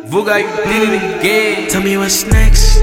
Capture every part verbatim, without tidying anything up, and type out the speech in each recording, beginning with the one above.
Vuga, you did it again. Tell me what's next.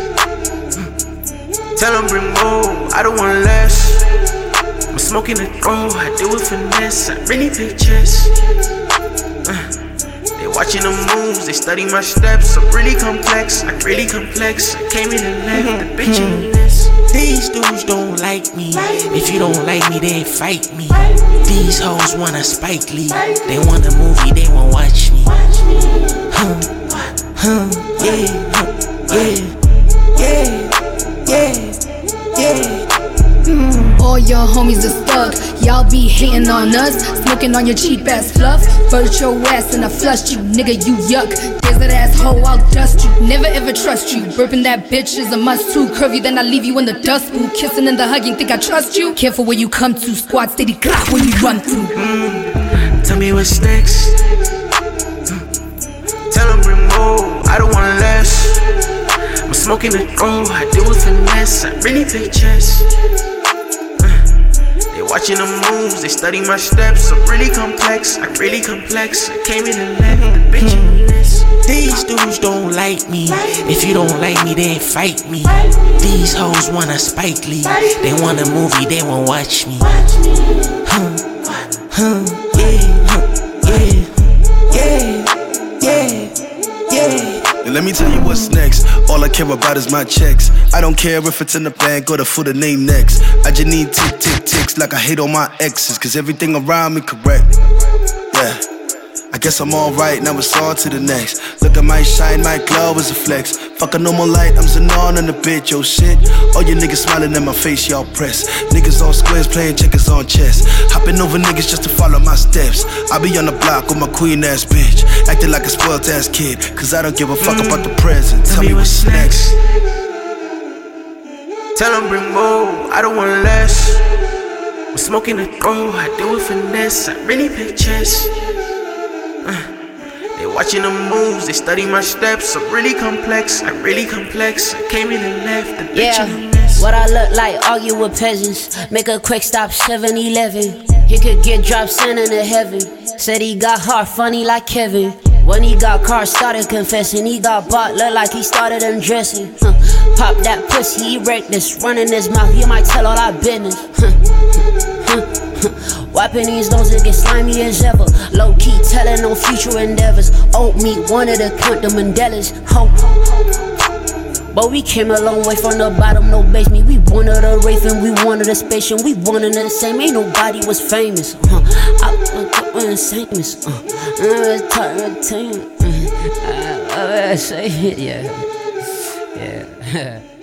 Tell them bring more, I don't want less. I'm smoking the throw, I do it finesse. I really play chess. uh, They watching the moves, they study my steps. I'm really complex, I'm really complex. I came in and left the bitch in this. These dudes don't like me. If you don't like me, then fight me. These hoes want a Spike Lee. They want a movie, they won't watch me. Huh, huh, yeah, huh, yeah, yeah, yeah, yeah. Mm. All your homies are stuck. Y'all be hating on us, smoking on your cheap ass fluff. Burnt your ass and I flushed you, nigga, you yuck. Desert ass hoe, I'll dust you, never ever trust you. Burping that bitch is a must too. Curvy, then I leave you in the dust boot. Kissing and the hugging, think I trust you? Careful where you come to, squad steady clap when you run through. mm. Tell me what's next. mm. Tell them bring more, I don't want less. I'm smoking the throw, I do it finesse. I really play chess. Watching the moves, they study my steps. I'm really complex, I'm really complex. I came in and left the bitch in this. These dudes don't like me. If you don't like me, then fight me. These hoes want a Spike Lee. They want a movie, they won't watch me. Huh, huh, yeah, huh, yeah, yeah, yeah, yeah. And let me tell you what's next. All I care about is my checks. I don't care if it's in the bank or the foot of name next. I just need tick, tick, ticks like I hate all my exes. Cause everything around me correct. Yeah, I guess I'm alright, now it's on to the next. Look at my shine, my glow is a flex. Fuck a normal light, I'm Zanon in the bitch, yo shit. All you niggas smiling in my face, y'all press. Niggas on squares playing checkers on chess. Hopping over niggas just to follow my steps. I be on the block with my queen ass bitch. Acting like a spoiled ass kid, cause I don't give a fuck mm. about the present. Tell, Tell me what's next. Tell them bring more, I don't want less. I'm smoking the throw, I do it finesse. I really play chess. uh. They watching the moves, they study my steps. I'm really complex, I'm really complex. I came in and left the bitch yeah. in the mess. What I look like, argue with peasants. Make a quick stop, seven eleven. He could get dropped, sent into heaven. Said he got heart funny like Kevin. When he got car, started confessing. He got bought, look like he started undressing. Huh. Pop that pussy, he reckless. Running his mouth, he might tell all our business. Huh. Huh. Wiping these noses, get slimy as ever. Low key telling on future endeavors. Old meat, wanted to count the Mandelas. Ho. But we came a long way from the bottom, no basement. We wanted a Wraith and we wanted a space, and we wanted the same. Ain't nobody was famous. Uh, I was famous. Uh, I was talking to you. I say it, yeah, yeah.